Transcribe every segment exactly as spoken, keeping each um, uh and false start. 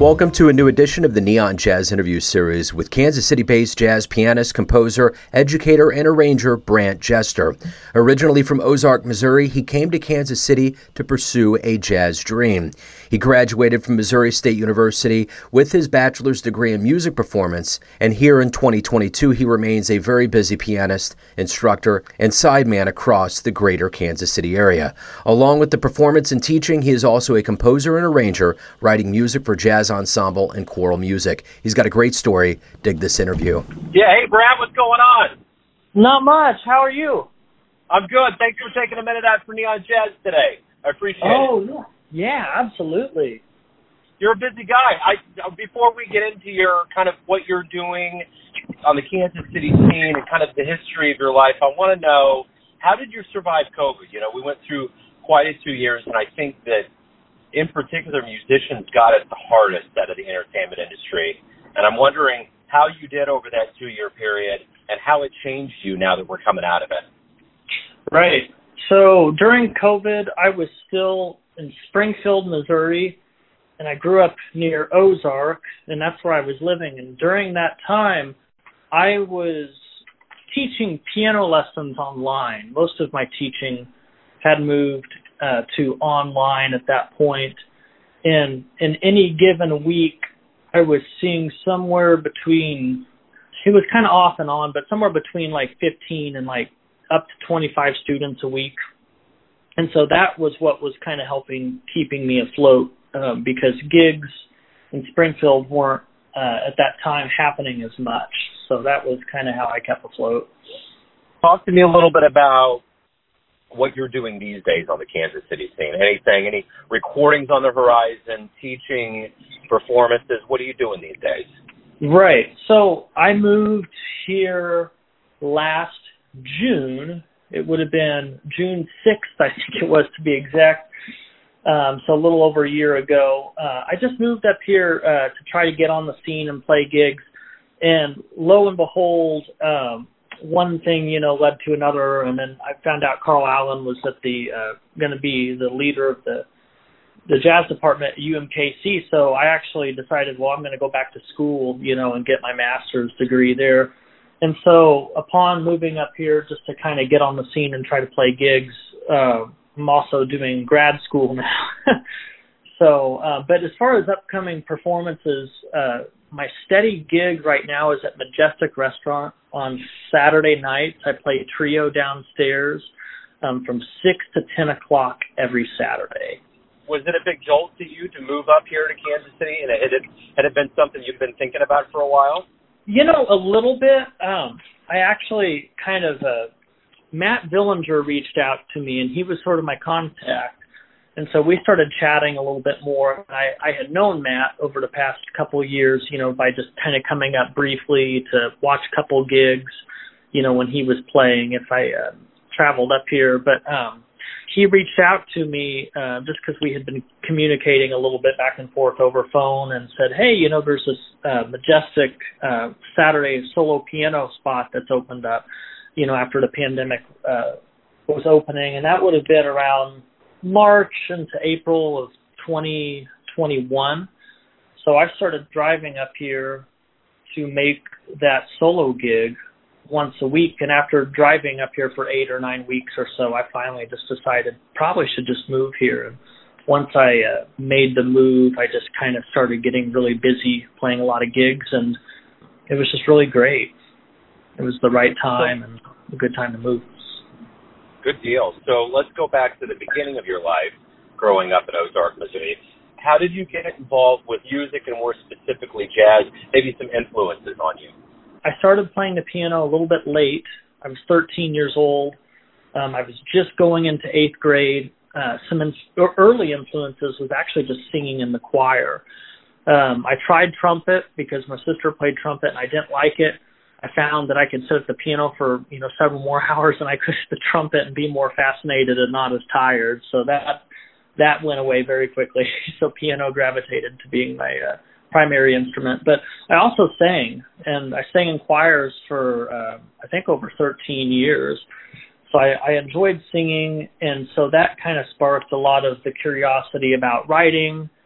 Welcome to a new edition of the Neon Jazz Interview Series with Kansas City-based jazz pianist, composer, educator, and arranger Brant Jester. Originally from Ozark, Missouri, he came to Kansas City to pursue a jazz dream. He graduated from Missouri State University with his bachelor's degree in music performance, and here in twenty twenty-two, he remains a very busy pianist, instructor, and sideman across the greater Kansas City area. Along with the performance and teaching, he is also a composer and arranger, writing music for jazz ensemble and choral music. He's got a great story. Dig this interview. Yeah, hey, Brad, what's going on? Not much. How are you? I'm good. Thanks for taking a minute out for Neon Jazz today. I appreciate oh, it. Oh, yeah. Yeah, absolutely. You're a busy guy. I Before we get into your kind of what you're doing on the Kansas City scene and kind of the history of your life, I want to know, how did you survive COVID? You know, we went through quite a two years, and I think that in particular, musicians got it the hardest out of the entertainment industry. And I'm wondering how you did over that two-year period and how it changed you now that we're coming out of it. Right. So during COVID, I was still in Springfield, Missouri, and I grew up near Ozark, and that's where I was living. And during that time, I was teaching piano lessons online. Most of my teaching had moved Uh, to online at that point. And in any given week, I was seeing somewhere between, it was kind of off and on, but somewhere between like fifteen and like up to twenty-five students a week. And so that was what was kind of helping keeping me afloat um, because gigs in Springfield weren't uh, at that time happening as much. So that was kind of how I kept afloat. Talk to me a little bit about what you're doing these days on the Kansas City scene. Anything, any recordings on the horizon, teaching, performances? What are you doing these days? Right. So I moved here last June. It would have been June sixth, I think it was, to be exact. Um, so a little over a year ago. Uh, I just moved up here uh, to try to get on the scene and play gigs. And lo and behold, um, one thing, you know, led to another, and then I found out Carl Allen was at the uh, going to be the leader of the the jazz department at U M K C. So I actually decided, well, I'm going to go back to school, you know, and get my master's degree there. And so upon moving up here, just to kind of get on the scene and try to play gigs, uh, I'm also doing grad school now. so, uh, but as far as upcoming performances, uh, my steady gig right now is at Majestic Restaurant on Saturday nights. I play a trio downstairs um, from six to ten o'clock every Saturday. Was it a big jolt to you to move up here to Kansas City? And had it, had it been something you've been thinking about for a while? You know, a little bit. Um, I actually kind of, uh, Matt Villinger reached out to me, and he was sort of my contact. And so we started chatting a little bit more. I, I had known Matt over the past couple of years, you know, by just kind of coming up briefly to watch a couple of gigs, you know, when he was playing, if I uh, traveled up here. But um, he reached out to me uh, just because we had been communicating a little bit back and forth over phone and said, hey, you know, there's this uh, Majestic uh, Saturday solo piano spot that's opened up, you know, after the pandemic uh, was opening. And that would have been around March into April of twenty twenty-one. So I started driving up here to make that solo gig once a week. And after driving up here for eight or nine weeks or so, I finally just decided probably should just move here. And once I uh, made the move, I just kind of started getting really busy playing a lot of gigs, and it was just really great. It was the right time and a good time to move. Good deal. So let's go back to the beginning of your life, growing up in Ozark, Missouri. How did you get involved with music and more specifically jazz, maybe some influences on you? I started playing the piano a little bit late. I was thirteen years old. Um, I was just going into eighth grade. Uh, some in- early influences was actually just singing in the choir. Um, I tried trumpet because my sister played trumpet and I didn't like it. I found that I could sit at the piano for, you know, several more hours than I could at the trumpet and be more fascinated and not as tired. So that that went away very quickly. So piano gravitated to being my uh, primary instrument. But I also sang, and I sang in choirs for, uh, I think, over thirteen years. So I, I enjoyed singing, and so that kind of sparked a lot of the curiosity about writing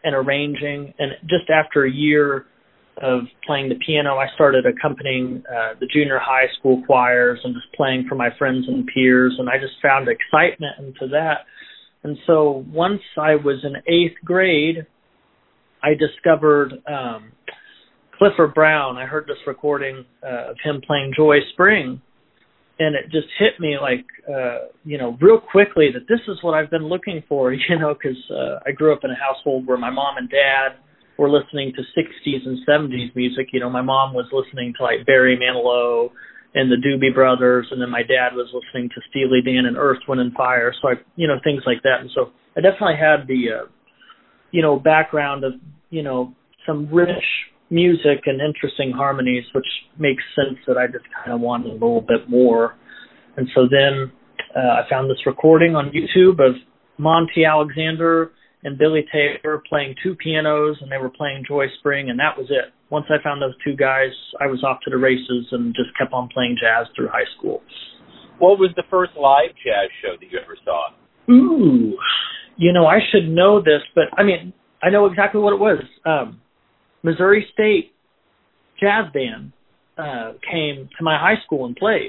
and arranging. And just after a year of playing the piano, I started accompanying uh, the junior high school choirs and just playing for my friends and peers. And I just found excitement into that. And so once I was in eighth grade, I discovered um, Clifford Brown. I heard this recording uh, of him playing Joy Spring. And it just hit me like, uh, you know, real quickly that this is what I've been looking for, you know, because uh, I grew up in a household where my mom and dad were listening to sixties and seventies music. You know, my mom was listening to like Barry Manilow and the Doobie Brothers, and then my dad was listening to Steely Dan and Earth, Wind and Fire. So I, you know, things like that. And so I definitely had the, uh, you know, background of, you know, some rich music and interesting harmonies, which makes sense that I just kind of wanted a little bit more. And so then uh, I found this recording on YouTube of Monty Alexander and Billy Taylor playing two pianos, and they were playing Joy Spring, and that was it. Once I found those two guys, I was off to the races and just kept on playing jazz through high school. What was the first live jazz show that you ever saw? Ooh, you know, I should know this, but I mean, I know exactly what it was. Um, Missouri State Jazz Band uh, came to my high school and played.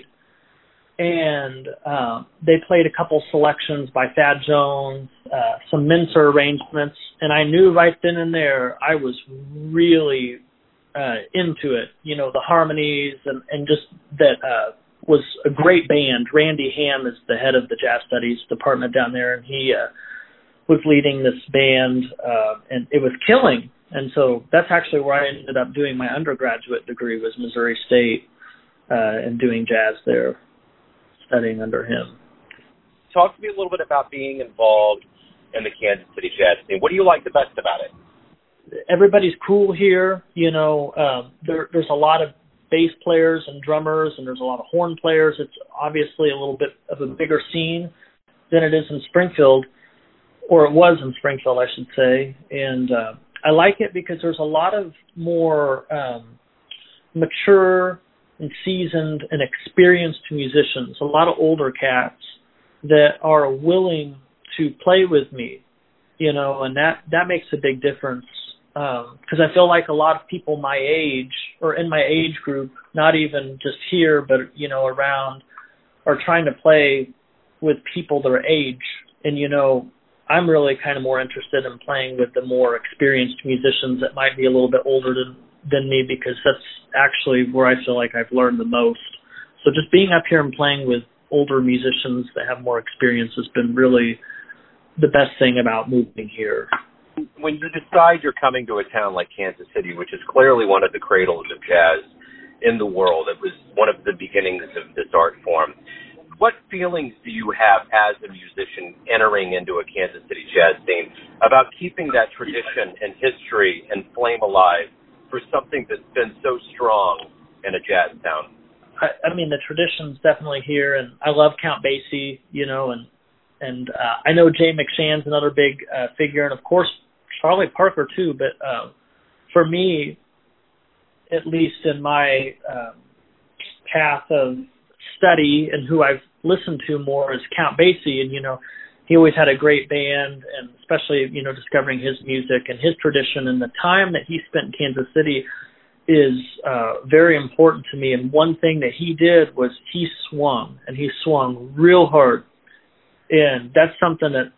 And uh, they played a couple selections by Thad Jones, uh, some Mincer arrangements. And I knew right then and there I was really uh, into it. You know, the harmonies and, and just that uh, was a great band. Randy Ham is the head of the Jazz Studies department down there, and he uh, was leading this band, uh, and it was killing. And so that's actually where I ended up doing my undergraduate degree, was Missouri State, uh, and doing jazz there, studying under him. Talk to me a little bit about being involved in the Kansas City Jazz scene. What do you like the best about it? Everybody's cool here. You know, um, there, there's a lot of bass players and drummers, and there's a lot of horn players. It's obviously a little bit of a bigger scene than it is in Springfield, or it was in Springfield, I should say. And uh, I like it because there's a lot of more um, mature and seasoned and experienced musicians, a lot of older cats that are willing to play with me, you know, and that, that makes a big difference. Because um, I feel like a lot of people my age or in my age group, not even just here, but, you know, around, are trying to play with people their age. And, you know, I'm really kind of more interested in playing with the more experienced musicians that might be a little bit older than, than me, because that's actually where I feel like I've learned the most. So just being up here and playing with older musicians that have more experience has been really the best thing about moving here. When you decide you're coming to a town like Kansas City, which is clearly one of the cradles of jazz in the world, it was one of the beginnings of this art form. What feelings do you have as a musician entering into a Kansas City jazz scene about keeping that tradition and history and flame alive for something that's been so strong in a jazz town? I, I mean, the tradition's definitely here, and I love Count Basie, you know, and and uh, I know Jay McShann's another big uh, figure, and of course Charlie Parker too. But uh, for me, at least in my um, path of study and who I've listened to more, is Count Basie. And, you know, he always had a great band, and especially, you know, discovering his music and his tradition, and the time that he spent in Kansas City is uh, very important to me. And one thing that he did was he swung, and he swung real hard. And that's something that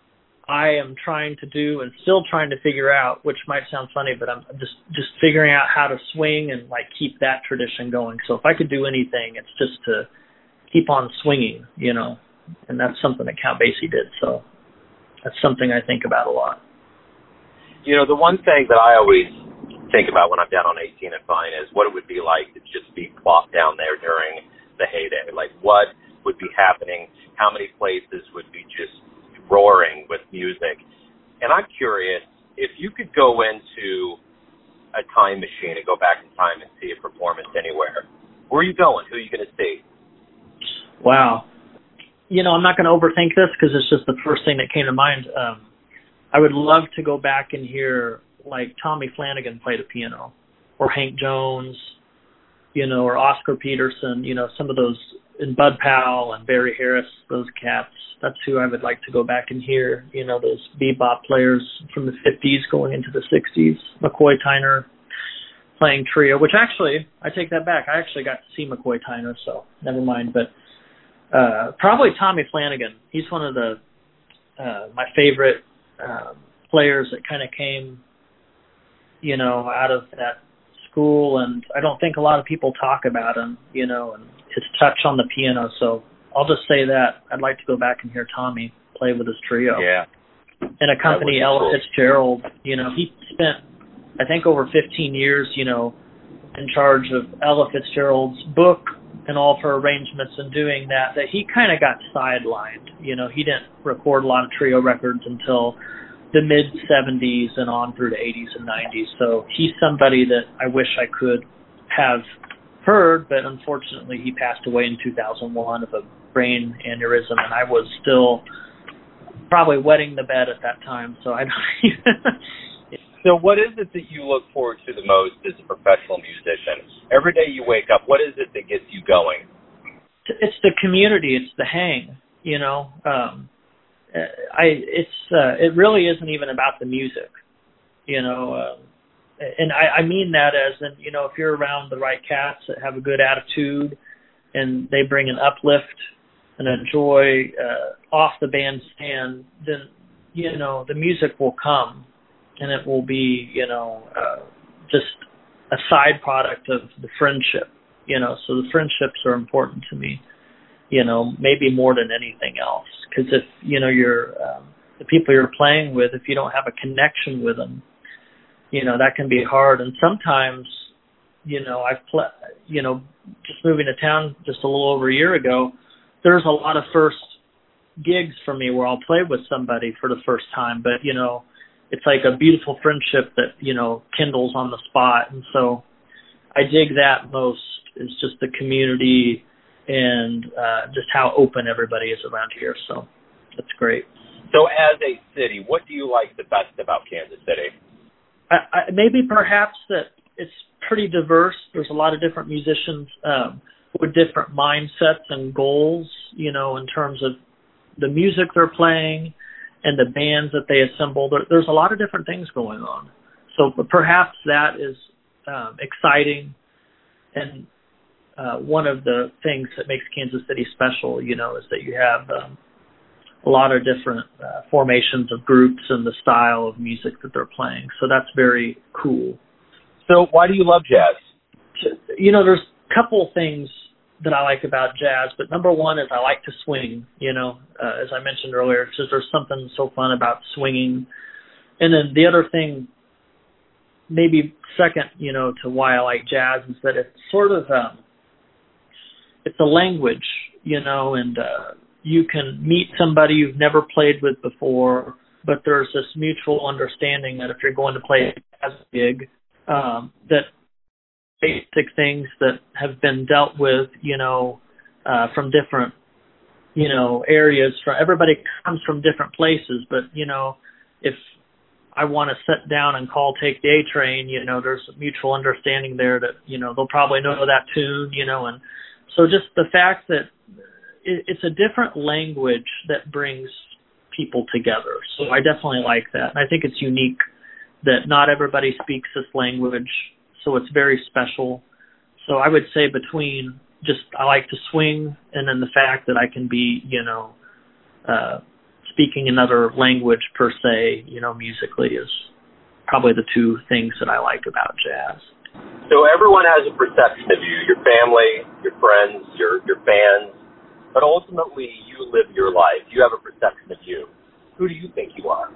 I am trying to do and still trying to figure out, which might sound funny, but I'm just, just figuring out how to swing and like keep that tradition going. So if I could do anything, it's just to keep on swinging, you know, and that's something that Count Basie did. So that's something I think about a lot. You know, the one thing that I always think about when I'm down on eighteen and Vine is what it would be like to just be plopped down there during the heyday. Like, what would be happening? How many places would be just roaring with music? And I'm curious, if you could go into a time machine and go back in time and see a performance anywhere, where are you going? Who are you going to see? Wow. You know, I'm not going to overthink this because it's just the first thing that came to mind. Um, I would love to go back and hear, like, Tommy Flanagan play the piano, or Hank Jones, you know, or Oscar Peterson, you know, some of those and Bud Powell and Barry Harris, those cats. That's who I would like to go back and hear. You know, those bebop players from the fifties going into the sixties. McCoy Tyner playing trio, which actually, I take that back. I actually got to see McCoy Tyner, so never mind. But uh, probably Tommy Flanagan. He's one of the uh, my favorite um, players that kind of came, you know, out of that school. And I don't think a lot of people talk about him, you know, and his touch on the piano. So I'll just say that I'd like to go back and hear Tommy play with his trio. Yeah. And accompany Ella cool. Fitzgerald. You know, he spent, I think, over fifteen years, you know, in charge of Ella Fitzgerald's book and all of her arrangements and doing that, that he kind of got sidelined. You know, he didn't record a lot of trio records until the mid seventies and on through the eighties and nineties. So he's somebody that I wish I could have heard, but unfortunately he passed away in two thousand one of a brain aneurysm, and I was still probably wetting the bed at that time. So I don't So what is it that you look forward to the most as a professional musician? Every day you wake up, what is it that gets you going? It's the community. It's the hang, you know. Um, I it's uh, it really isn't even about the music, you know. Uh, and I, I mean that as in, you know, if you're around the right cats that have a good attitude and they bring an uplift and a joy uh, off the bandstand, then, you know, the music will come. And it will be, you know, uh, just a side product of the friendship, you know. So the friendships are important to me, you know, maybe more than anything else. Because if, you know, you're um, the people you're playing with, if you don't have a connection with them, you know, that can be hard. And sometimes, you know, I've, pl- you know, just moving to town just a little over a year ago, there's a lot of first gigs for me where I'll play with somebody for the first time. But, you know, it's like a beautiful friendship that, you know, kindles on the spot. And so I dig that most, is just the community and uh, just how open everybody is around here. So that's great. So as a city, what do you like the best about Kansas City? I, I, maybe perhaps that it's pretty diverse. There's a lot of different musicians um, with different mindsets and goals, you know, in terms of the music they're playing and the bands that they assemble. There, there's a lot of different things going on. So perhaps that is um, exciting, and uh, one of the things that makes Kansas City special, you know, is that you have um, a lot of different uh, formations of groups and the style of music that they're playing. So that's very cool. So why do you love jazz? You know, there's a couple things that I like about jazz, but number one is I like to swing, you know, uh, as I mentioned earlier, it's just there's something so fun about swinging. And then the other thing, maybe second, you know, to why I like jazz is that it's sort of, um, it's a language, you know, and uh, you can meet somebody you've never played with before, but there's this mutual understanding that if you're going to play a jazz gig, um, that basic things that have been dealt with, you know, uh, from different, you know, areas. From everybody comes from different places, but, you know, if I want to sit down and call Take the A Train, you know, there's a mutual understanding there that, you know, they'll probably know that tune, you know, and so just the fact that it, it's a different language that brings people together. So I definitely like that. And I think it's unique that not everybody speaks this language. So it's very special. So I would say between just I like to swing and then the fact that I can be, you know, uh, speaking another language per se, you know, musically is probably the two things that I like about jazz. So everyone has a perception of you, your family, your friends, your, your fans, but ultimately you live your life. You have a perception of you. Who do you think you are?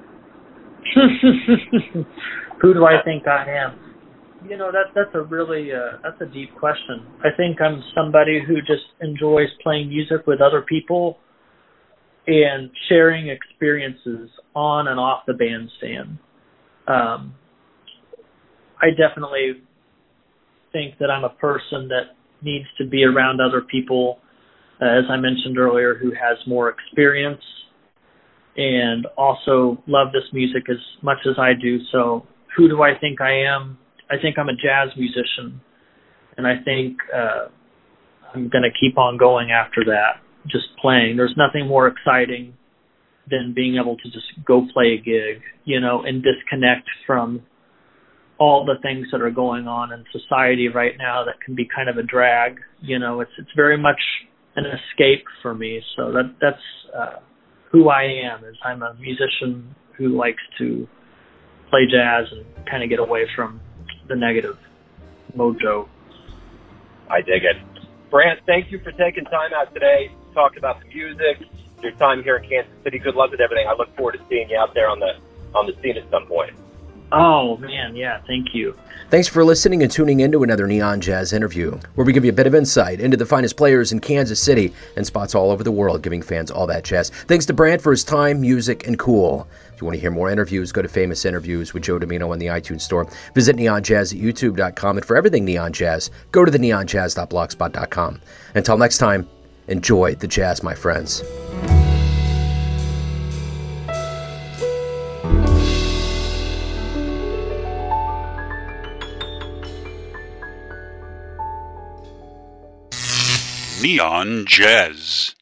Who do I think I am? You know, that that's a really, uh, that's a deep question. I think I'm somebody who just enjoys playing music with other people and sharing experiences on and off the bandstand. Um, I definitely think that I'm a person that needs to be around other people, uh, as I mentioned earlier, who has more experience and also love this music as much as I do. So who do I think I am? I think I'm a jazz musician, and I think uh, I'm going to keep on going after that, just playing. There's nothing more exciting than being able to just go play a gig, you know, and disconnect from all the things that are going on in society right now that can be kind of a drag. You know, it's it's very much an escape for me. So that that's uh, who I am. Is I'm a musician who likes to play jazz and kind of get away from the negative mojo. I dig it. Brant, thank you for taking time out today to talk about the music, your time here in Kansas City. Good luck with everything. I look forward to seeing you out there on the on the scene at some point. Oh, man, yeah, thank you. Thanks for listening and tuning in to another Neon Jazz interview, where we give you a bit of insight into the finest players in Kansas City and spots all over the world, giving fans all that jazz. Thanks to Brant for his time, music, and cool. If you want to hear more interviews, go to Famous Interviews with Joe Domino in the iTunes Store. Visit neon jazz at youtube dot com, and for everything Neon Jazz, go to the neon jazz dot blogspot dot com. Until next time, enjoy the jazz, my friends. Neon Jazz.